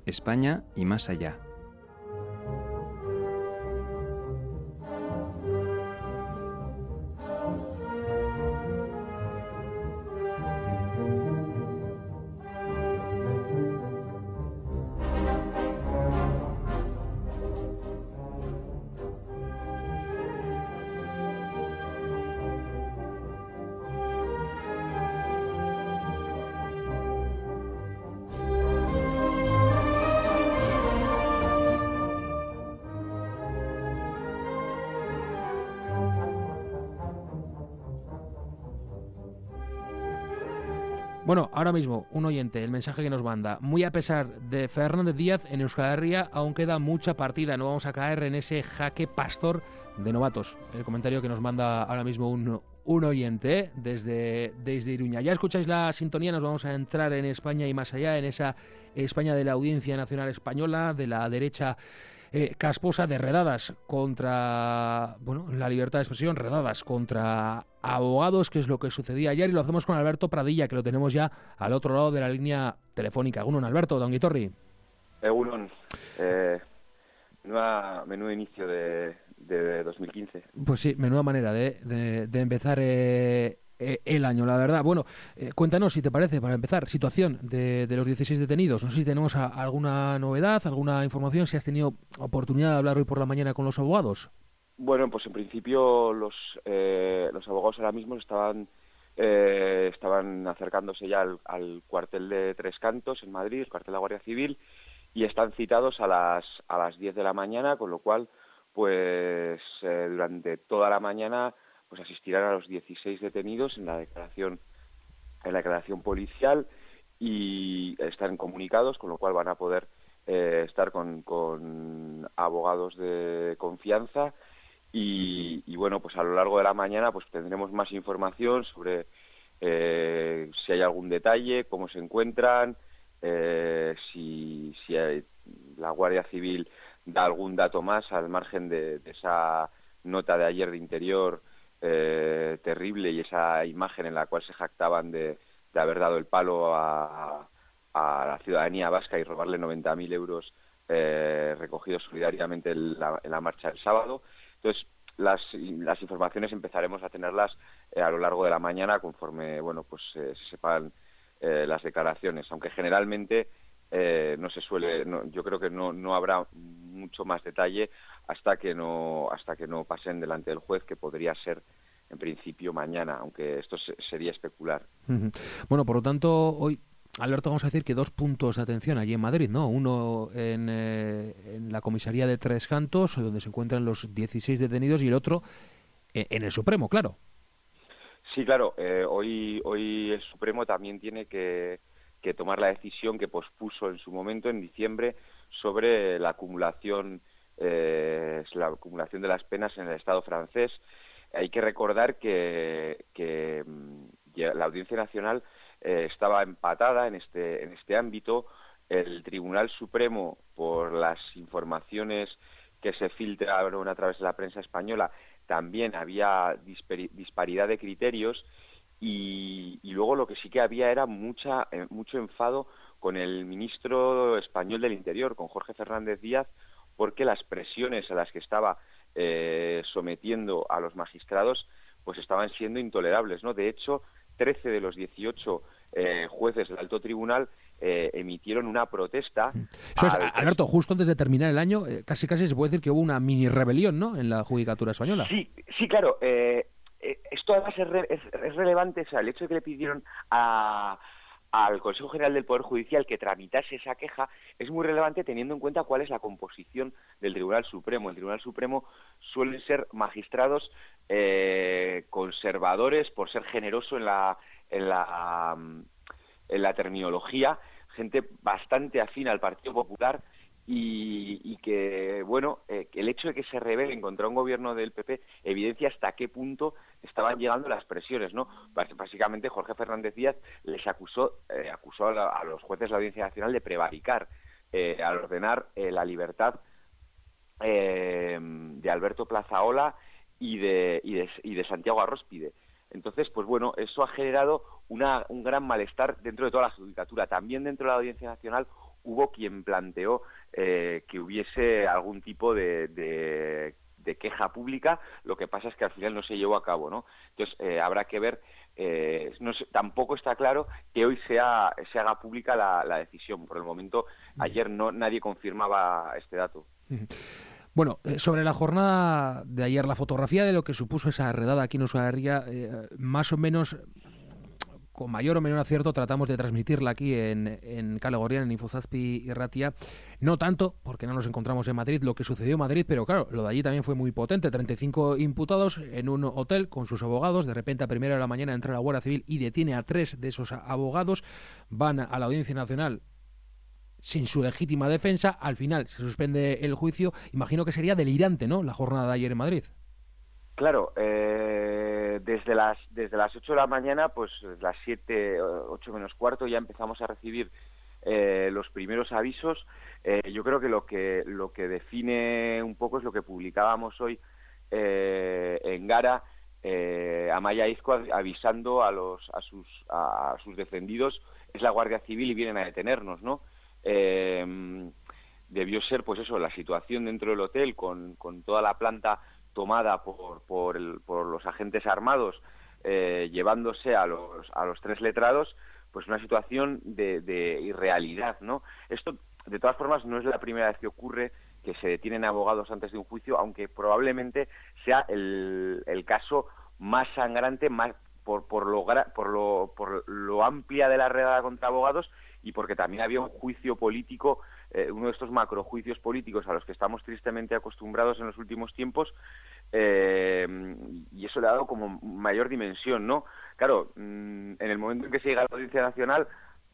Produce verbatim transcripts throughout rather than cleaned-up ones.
España y más allá. Bueno, ahora mismo, un oyente, el mensaje que nos manda. Muy a pesar de Fernández Díaz, en Euskal Herria aún queda mucha partida. No vamos a caer en ese jaque pastor de novatos. El comentario que nos manda ahora mismo un, un oyente desde, desde Iruña. Ya escucháis la sintonía, nos vamos a entrar en España y más allá, en esa España de la Audiencia Nacional Española, de la derecha Eh, casposa, de redadas contra, bueno, la libertad de expresión, redadas contra abogados, que es lo que sucedía ayer, y lo hacemos con Alberto Pradilla, que lo tenemos ya al otro lado de la línea telefónica. Egunon, Alberto, don Guitorri. Egunon, eh, menuda, menudo inicio de, de dos mil quince. Pues sí, menuda manera de, de, de empezar eh, eh, el año, la verdad. Bueno, eh, cuéntanos, si te parece, para empezar, situación de, de los dieciséis detenidos. No sé si tenemos a, alguna novedad, alguna información, si has tenido oportunidad de hablar hoy por la mañana con los abogados. Bueno, pues en principio los eh, los abogados ahora mismo estaban eh, estaban acercándose ya al, al cuartel de Tres Cantos en Madrid, el cuartel de la Guardia Civil, y están citados a las a las diez de la mañana, con lo cual, pues eh, durante toda la mañana pues asistirán a los dieciséis detenidos en la declaración en la declaración policial y están comunicados, con lo cual van a poder eh, estar con, con abogados de confianza y, y bueno, pues a lo largo de la mañana pues tendremos más información sobre eh, si hay algún detalle, cómo se encuentran, eh, si, si hay, la Guardia Civil da algún dato más al margen de, de esa nota de ayer de Interior Eh, terrible y esa imagen en la cual se jactaban de, de haber dado el palo a, a la ciudadanía vasca y robarle noventa mil euros eh, recogidos solidariamente en la, en la marcha del sábado. Entonces, las, las informaciones empezaremos a tenerlas eh, a lo largo de la mañana conforme, bueno, pues eh, se sepan eh, las declaraciones, aunque generalmente eh, no se suele, no, yo creo que no, no habrá mucho más detalle hasta que no hasta que no pasen delante del juez, que podría ser en principio mañana, aunque esto se, sería especular. Uh-huh. Bueno, por lo tanto, hoy, Alberto, vamos a decir que dos puntos de atención allí en Madrid, ¿no? Uno en, eh, en la comisaría de Tres Cantos, donde se encuentran los dieciséis detenidos, y el otro en, en el Supremo, claro. Sí, claro. Eh, hoy hoy el Supremo también tiene que, que tomar la decisión que pospuso en su momento, en diciembre, sobre la acumulación Eh, es la acumulación de las penas en el Estado francés. Hay que recordar que, que la Audiencia Nacional eh, estaba empatada en este en este ámbito. El Tribunal Supremo, por las informaciones que se filtraron a través de la prensa española, también había dispari- disparidad de criterios y, y luego lo que sí que había era mucha eh, mucho enfado con el ministro español del Interior, con Jorge Fernández Díaz, porque las presiones a las que estaba eh, sometiendo a los magistrados pues estaban siendo intolerables, ¿no? De hecho, trece de los dieciocho eh, jueces del Alto Tribunal eh, emitieron una protesta. Eso es, Alberto, justo antes de terminar el año, eh, casi casi se puede decir que hubo una mini rebelión, ¿no?, en la judicatura española. Sí, sí, claro. Eh, eh, esto además es, re, es, es relevante, o sea, el hecho de que le pidieron a al Consejo General del Poder Judicial que tramitase esa queja es muy relevante teniendo en cuenta cuál es la composición del Tribunal Supremo. El Tribunal Supremo suelen ser magistrados eh, conservadores, por ser generoso en la, en la en la terminología, gente bastante afín al Partido Popular y, y que, bueno, eh, el hecho de que se rebelen contra un gobierno del P P evidencia hasta qué punto estaban llegando las presiones, ¿no? Básicamente Jorge Fernández Díaz les acusó eh, acusó a, la, a los jueces de la Audiencia Nacional de prevaricar eh, al ordenar eh, la libertad eh, de Alberto Plazaola y de, y de, y de Santiago Arróspide. Entonces, pues bueno, eso ha generado una, un gran malestar dentro de toda la judicatura. También dentro de la Audiencia Nacional hubo quien planteó eh, que hubiese algún tipo de, de, de queja pública. Lo que pasa es que al final no se llevó a cabo, ¿no? Entonces eh, habrá que ver. Eh, no sé, tampoco está claro que hoy sea, se haga pública la, la decisión. Por el momento, ayer no nadie confirmaba este dato. Bueno, eh, sobre la jornada de ayer, la fotografía de lo que supuso esa redada aquí en Euskal Herria, eh, más o menos, con mayor o menor acierto, tratamos de transmitirla aquí en, en Kale Gorrian, en Infozazpi y Ratia. No tanto, porque no nos encontramos en Madrid, lo que sucedió en Madrid, pero claro, lo de allí también fue muy potente. treinta y cinco imputados en un hotel con sus abogados. De repente, a primera de la mañana, entra la Guardia Civil y detiene a tres de esos abogados. Van a la Audiencia Nacional sin su legítima defensa. Al final se suspende el juicio. Imagino que sería delirante, ¿no?, la jornada de ayer en Madrid. Claro, eh, desde las desde las ocho de la mañana, pues las siete, ocho menos cuarto, ya empezamos a recibir eh, los primeros avisos. Eh, yo creo que lo que lo que define un poco es lo que publicábamos hoy eh, en Gara, eh, Amaia Izco avisando a los a sus a sus defendidos, es la Guardia Civil y vienen a detenernos, ¿no? Eh, debió ser, pues eso, la situación dentro del hotel con, con toda la planta tomada por por, el, por los agentes armados, eh, llevándose a los a los tres letrados, pues una situación de, de irrealidad, ¿no? Esto, de todas formas, no es la primera vez que ocurre que se detienen abogados antes de un juicio, aunque probablemente sea el, el caso más sangrante, más por por lo por lo por lo amplia de la redada contra abogados, y porque también había un juicio político, eh, uno de estos macrojuicios políticos a los que estamos tristemente acostumbrados en los últimos tiempos, eh, y eso le ha dado como mayor dimensión, ¿no? Claro, en el momento en que se llega a la Audiencia Nacional,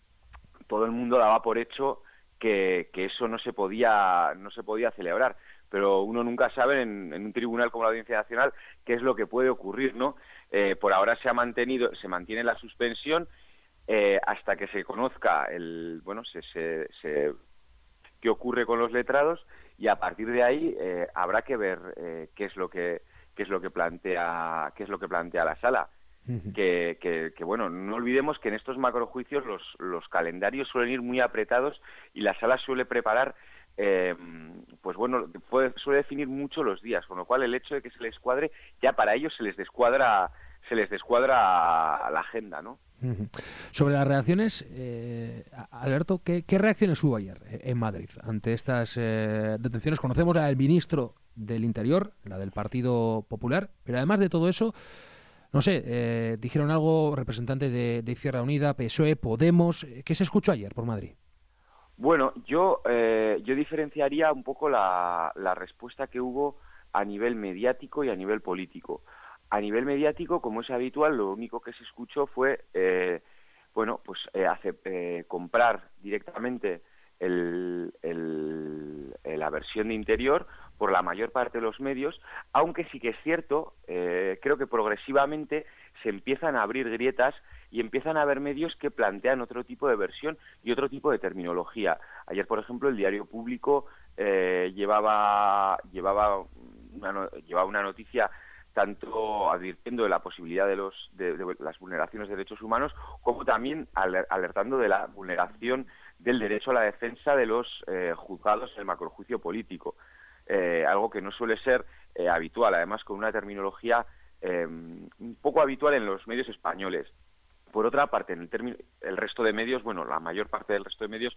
todo el mundo daba por hecho que, que eso no se podía no se podía celebrar, pero uno nunca sabe en, en un tribunal como la Audiencia Nacional qué es lo que puede ocurrir, ¿no? Eh, por ahora se ha mantenido, se mantiene la suspensión eh, hasta que se conozca el, bueno, se, se, se qué ocurre con los letrados, y a partir de ahí eh, habrá que ver eh, qué es lo que qué es lo que plantea qué es lo que plantea la sala. Uh-huh. que, que, que bueno, no olvidemos que en estos macrojuicios los los calendarios suelen ir muy apretados y la sala suele preparar eh, pues bueno, puede, suele definir mucho los días, con lo cual el hecho de que se les cuadre, ya para ellos se les descuadra se les descuadra la agenda, ¿no? Uh-huh. Sobre las reacciones, eh, Alberto, ¿qué, ¿qué reacciones hubo ayer en Madrid ante estas eh, detenciones? Conocemos a la del ministro del Interior, la del Partido Popular, pero además de todo eso, no sé, eh, dijeron algo representantes de, de Izquierda Unida, P S O E, Podemos. ¿Qué se escuchó ayer por Madrid? Bueno, yo eh, yo diferenciaría un poco la, la respuesta que hubo a nivel mediático y a nivel político. A nivel mediático, como es habitual, lo único que se escuchó fue, eh, bueno, pues eh, hace, eh, comprar directamente el, el, la versión de Interior por la mayor parte de los medios, aunque sí que es cierto, eh, creo que progresivamente se empiezan a abrir grietas y empiezan a haber medios que plantean otro tipo de versión y otro tipo de terminología. Ayer, por ejemplo, el Diario Público eh, llevaba, llevaba, una, llevaba una noticia tanto advirtiendo de la posibilidad de, los, de, de las vulneraciones de derechos humanos, como también alertando de la vulneración del derecho a la defensa de los eh, juzgados en el macrojuicio político, eh, algo que no suele ser eh, habitual, además con una terminología eh, un poco habitual en los medios españoles. Por otra parte, en el, término, el resto de medios, bueno, la mayor parte del resto de medios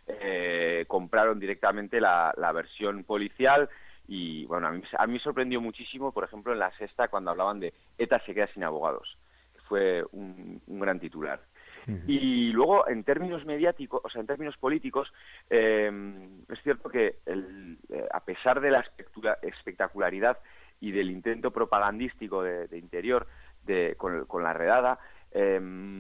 eh, compraron directamente la, la versión policial. Y bueno, a mí, a mí me sorprendió muchísimo, por ejemplo, en La Sexta, cuando hablaban de ETA se queda sin abogados, que fue un, un gran titular. Uh-huh. Y luego, en términos mediáticos, o sea, en términos políticos, eh, es cierto que el, eh, a pesar de la espectacularidad y del intento propagandístico de, de Interior de, con, con la redada, eh,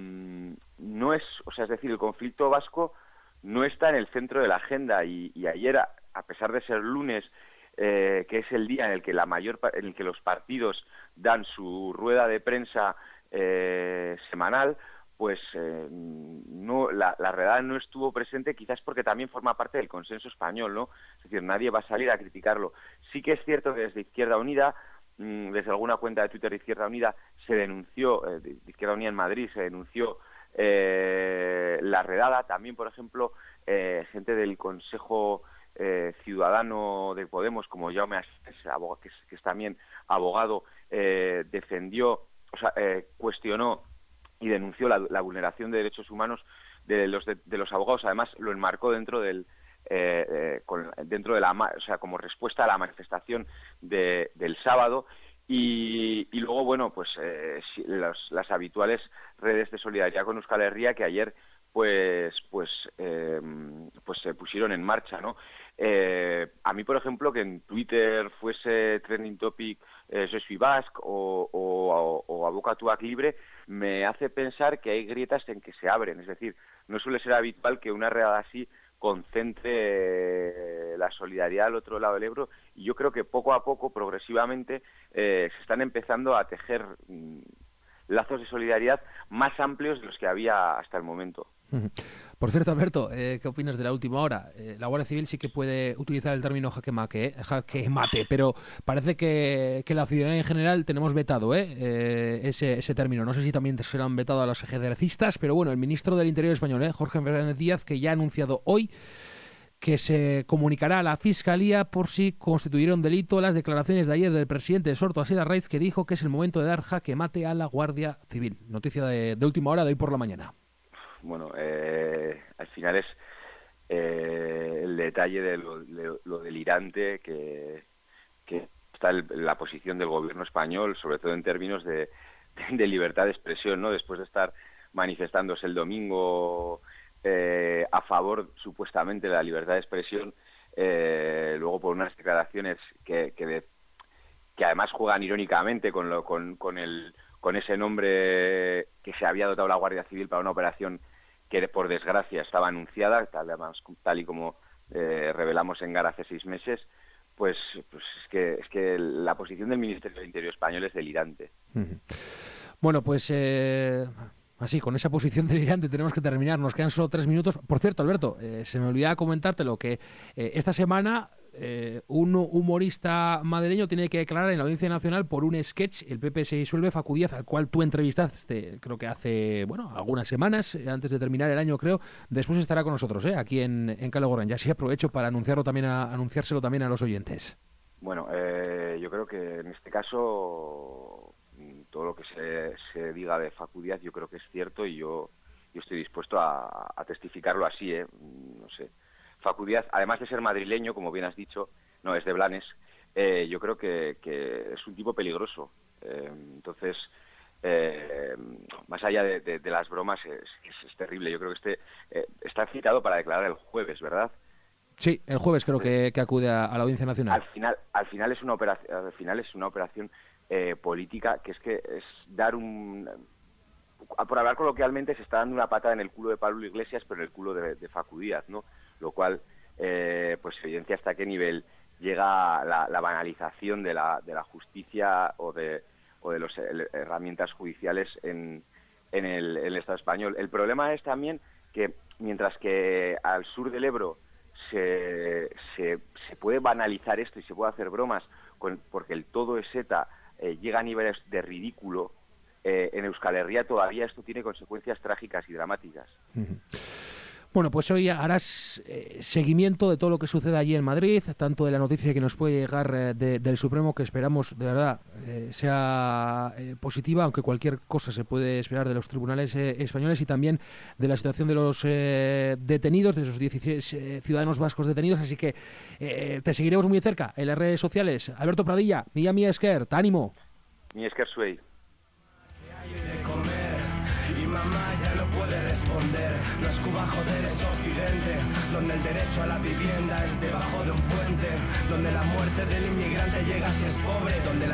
no es, o sea, es decir, el conflicto vasco no está en el centro de la agenda, y, y ayer, a, a pesar de ser lunes, Eh, que es el día en el que la mayor en el que los partidos dan su rueda de prensa eh, semanal, pues eh, no la, la redada no estuvo presente, quizás porque también forma parte del consenso español, ¿no? Es decir, nadie va a salir a criticarlo. Sí que es cierto que desde Izquierda Unida, mmm, desde alguna cuenta de Twitter de Izquierda Unida, se denunció, eh, de Izquierda Unida en Madrid, se denunció eh, la redada. También, por ejemplo, eh, gente del Consejo eh, Ciudadano de Podemos, como Jaume Asens, que es, que es también abogado, eh, defendió, o sea, eh, cuestionó y denunció la, la vulneración de derechos humanos de los de, de los abogados. Además, lo enmarcó dentro del eh, eh, con, dentro de la, o sea, como respuesta a la manifestación de, del sábado. Y, y luego, bueno, pues eh, los, las habituales redes de solidaridad con Euskal Herria que ayer pues pues eh, pues se pusieron en marcha, ¿no? Eh, a mí, por ejemplo, que en Twitter fuese trending topic eh, Je suis basque o, o, o Abokatuak libre, me hace pensar que hay grietas en que se abren. Es decir, no suele ser habitual que una redada así concentre la solidaridad al otro lado del Ebro, y yo creo que poco a poco, progresivamente, eh, se están empezando a tejer mmm, lazos de solidaridad más amplios de los que había hasta el momento. Por cierto, Alberto, eh, ¿qué opinas de la última hora? Eh, la Guardia Civil sí que puede utilizar el término jaque mate, eh, jaque mate, pero parece que, que la ciudadanía en general tenemos vetado eh, eh, ese, ese término. No sé si también se lo han vetado a los ajedrecistas, pero bueno, el ministro del Interior español, eh, Jorge Fernández Díaz, que ya ha anunciado hoy que se comunicará a la Fiscalía por si constituyeron delito las declaraciones de ayer del presidente de Sortu Asier Arraiz, que dijo que es el momento de dar jaque mate a la Guardia Civil. Noticia de, de última hora de hoy por la mañana. Bueno, eh, al final es eh, el detalle de lo, de lo delirante que, que está el, la posición del gobierno español, sobre todo en términos de, de libertad de expresión, ¿no? Después de estar manifestándose el domingo eh, a favor, supuestamente, de la libertad de expresión, eh, luego por unas declaraciones que, que, de, que además juegan irónicamente con, lo, con, con, el, con ese nombre que se había dotado la Guardia Civil para una operación que por desgracia estaba anunciada, tal, además, tal y como eh, revelamos en Gara hace seis meses, pues, pues es que es que la posición del Ministerio del Interior español es delirante. Uh-huh. Bueno, pues eh, así, con esa posición delirante tenemos que terminar, nos quedan solo tres minutos. Por cierto, Alberto, eh, se me olvidaba comentártelo, que eh, esta semana eh, un humorista madrileño tiene que declarar en la Audiencia Nacional por un sketch. El P P se disuelve, Facu Díaz, al cual tú entrevistaste, creo que hace, bueno, algunas semanas, antes de terminar el año, creo. Después estará con nosotros, ¿eh? Aquí en, en Kale Borran. Ya sí aprovecho para anunciarlo también a, anunciárselo también a los oyentes. Bueno, eh, yo creo que en este caso todo lo que se, se diga de Facu Díaz yo creo que es cierto, y yo, yo estoy dispuesto a, a testificarlo así, ¿eh? No sé. Facu Díaz, además de ser madrileño, como bien has dicho, no, es de Blanes, eh, yo creo que, que es un tipo peligroso. Eh, entonces, eh, más allá de, de, de las bromas, es, es, es terrible. Yo creo que este eh, está citado para declarar el jueves, ¿verdad? Sí, el jueves creo que, que acude a, a la Audiencia Nacional. Al final, al final es una operación, al final es una operación eh, política, que es que es dar un... Por hablar coloquialmente, se está dando una patada en el culo de Pablo Iglesias, pero en el culo de, de Facu Díaz, ¿no? Lo cual eh, pues evidencia hasta qué nivel llega la, la banalización de la, de la justicia o de, o de las herramientas judiciales en, en, el, en el Estado español. El problema es también que mientras que al sur del Ebro se, se, se puede banalizar esto y se puede hacer bromas con, porque el todo es ETA, eh, llega a niveles de ridículo, eh, en Euskal Herria todavía esto tiene consecuencias trágicas y dramáticas. Uh-huh. Bueno, pues hoy harás eh, seguimiento de todo lo que sucede allí en Madrid, tanto de la noticia que nos puede llegar eh, de, del Supremo, que esperamos de verdad eh, sea eh, positiva, aunque cualquier cosa se puede esperar de los tribunales eh, españoles, y también de la situación de los eh, detenidos, de esos dieciséis eh, ciudadanos vascos detenidos. Así que eh, te seguiremos muy cerca en las redes sociales. Alberto Pradilla, Milla Mía Esker, te ánimo. Mi Esker Suey. Mamá ya no puede responder. No es Cuba, joder, es Occidente, donde el derecho a la vivienda es debajo de un puente, donde la muerte del inmigrante llega si es pobre, donde la